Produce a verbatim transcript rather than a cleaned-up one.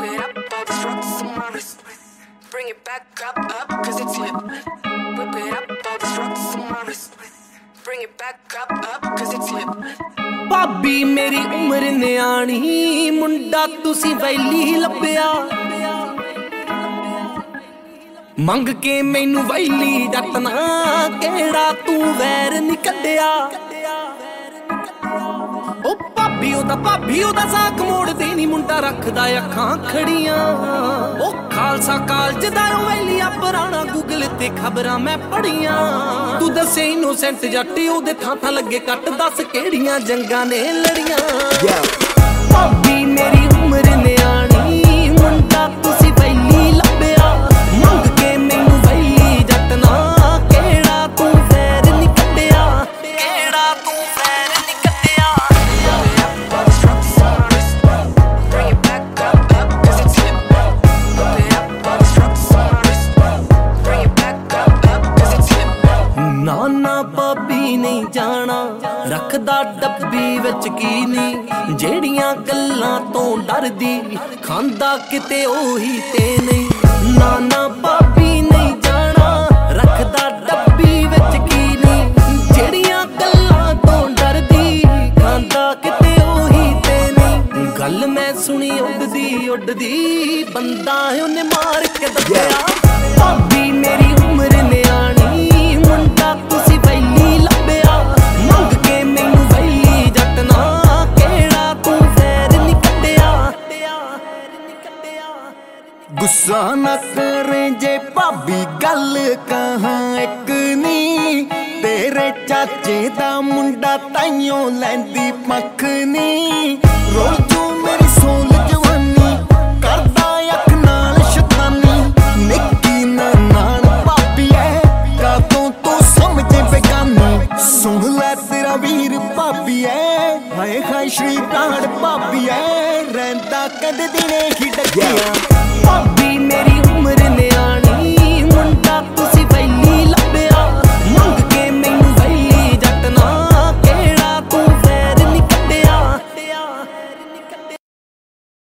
it up, all these rocks on my wrist. Bring it back up, up, cause it's lit. Whip it up, all these rocks on my wrist. Bring it back up, up, cause it's lit. ਭਾਬੀ ਮੇਰੀ ਉਮਰ ਨਿਆਣੀ ਮੁੰਡਾ ਤੁਸੀਂ ਵੈਲੀ ਲੱਭਿਆ ਮੰਗ ਕੇ ਮੈਨੂੰ ਵੈਲੀ ਜੱਟ ਨਾ ਕਿਹੜਾ ਤੂੰ ਵੈਰ ਨੀ ਕੱਢਿਆ ਉਹ ਭਾਬੀ ਉਹਦਾ ਭਾਬੀ ਉਹਦਾ ਸਾਕ ਮੋੜਦੇ ਨੀ ਮੁੰਡਾ ਰੱਖਦਾ ਅੱਖਾਂ ਖੜੀਆਂ ਉਹ ਖਾਲਸਾ ਕਾਲਜ ਦਾ ਵੈਲੀਆ ਪੁਰਾਣਾ ਗੂਗਲ ਤੇ ਖਬਰਾਂ ਮੈਂ ਪੜੀਆਂ ਤੂੰ ਦੱਸੇ ਇਨੋਸੈਂਟ ਜੱਟ ਉਹਦੇ ਥਾਂ ਥਾਂ ਲੱਗੇ ਕੱਟ ਦੱਸ ਕਿਹੜੀਆਂ ਜੰਗਾਂ ਨੇ ਲੜੀਆਂ ਭਾਬੀ ਮੇਰੀ ਉਮਰ ਨਿਆਣੀ ਮੁੰਡਾ ਤੁਸੀਂ ਵੈਲੀ ਲੱਭਿਆ ਮੰਗ ਕੇ ਮੈਨੂੰ ਵੈਲੀ ਜੱਟ ਨਾ ਕਿਹੜਾ ਤੂੰ ਵੈਰ ਨੀ ਕੱਢਿਆ ਕਿਹੜਾ ਤੂੰ ਵੈਰ ਨੀ ਕੱਢਿਆ ਨਾ ਨਾ ਭਾਬੀ ਨਹੀਂ ਜਾਣਾ ਰੱਖਦਾ ਡੱਬੀ ਵਿੱਚ ਕੀ ਨੀ ਜਿਹੜੀਆਂ ਗੱਲਾਂ ਤੋਂ ਡਰਦੀ ਖਾਂਦਾ ਕਿਤੇ ਉਹੀ ਤੇ ਨਹੀਂ ਨਾ ਨਾ ਭਾਬੀ ਨਹੀਂ ਜਾਣਾ ਰੱਖਦਾ ਡੱਬੀ ਵਿੱਚ ਕੀ ਨੀ ਜਿਹੜੀਆਂ ਗੱਲਾਂ ਤੋਂ ਡਰਦੀ ਖਾਂਦਾ ਕਿਤੇ ਉਹੀ ਤੇ ਨਹੀਂ ਗੱਲ ਮੈਂ ਸੁਣੀ ਉੱਡਦੀ ਉੱਡਦੀ ਬੰਦਾ ਉਹਨੇ ਮਾਰ ਕੇ ਦੱਸਿਆ ਭਾਬੀ ਮੇਰੀ ਉਮਰ ਨਿਆਣੀ ਮੁੰਡਾ ਤੁਸੀਂ ਵੈਲੀ ਲੱਭਿਆ ਮੰਗ ਕੇ ਮੈਨੂੰ ਵੈਲੀ ਜੱਟ ਨਾ ਕਿਹੜਾ ਤੂੰ ਵੈਰ ਨੀ ਕੱਢਿਆ ਗੁੱਸਾ ਨਾ ਕਰੇ ਜੇ ਭਾਬੀ ਗੱਲ ਕਹਾਂ ਇੱਕ ਨੀ ਤੇਰੇ ਚਾਚੇ ਦਾ ਮੁੰਡਾ ਤਾਈਓ ਲੈਂਦੀ ਪੱਖ ਨੀ ਰੋਲ ਜੂ ਮੇਰੀ ਸੋਲ ਜਵਾਨੀ ਕਰਦਾ ਅੱਖ ਨਾਲ ਸ਼ੈਤਾਨੀ ਨਿੱਕੀ ਨਾ ਨਾਲ ਭਾਬੀ ਐ ਕਾਤੋਂ ਤੂੰ ਸਮਝੇ ਬੇਗਾਨੀ ਸੁਣ ਲੈ ਤੇਰਾ ਵੀਰ ਭਾਬੀ ਐ ਹਾਏ ਹਾਏ ਸ਼੍ਰੀ ਪ੍ਰਾਣ ਭਾਬੀ ਐ ਰਹਿੰਦਾ ਕਦੇ ਦਿਨੇ ਹੀ ਡੱਕਿਆ